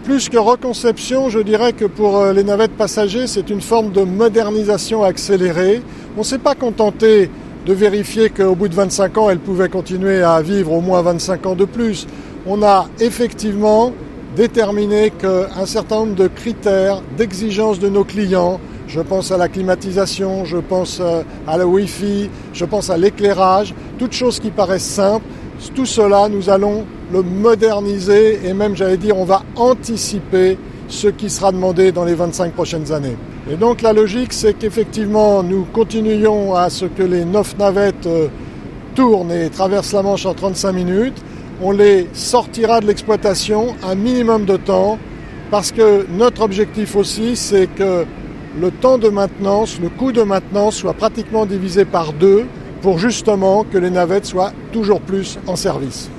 Plus que reconception, je dirais que pour les navettes passagers, c'est une forme de modernisation accélérée. On ne s'est pas contenté de vérifier qu'au bout de 25 ans, elles pouvaient continuer à vivre au moins 25 ans de plus. On a effectivement déterminé qu'un certain nombre de critères, d'exigences de nos clients, je pense à la climatisation, je pense à la Wi-Fi, je pense à l'éclairage, toutes choses qui paraissent simples, tout cela, nous allons le moderniser et même, j'allais dire, on va anticiper ce qui sera demandé dans les 25 prochaines années. Et donc la logique, c'est qu'effectivement, nous continuions à ce que les 9 navettes tournent et traversent la Manche en 35 minutes. On les sortira de l'exploitation un minimum de temps parce que notre objectif aussi, c'est que le temps de maintenance, le coût de maintenance soit pratiquement divisé par 2 pour justement que les navettes soient toujours plus en service.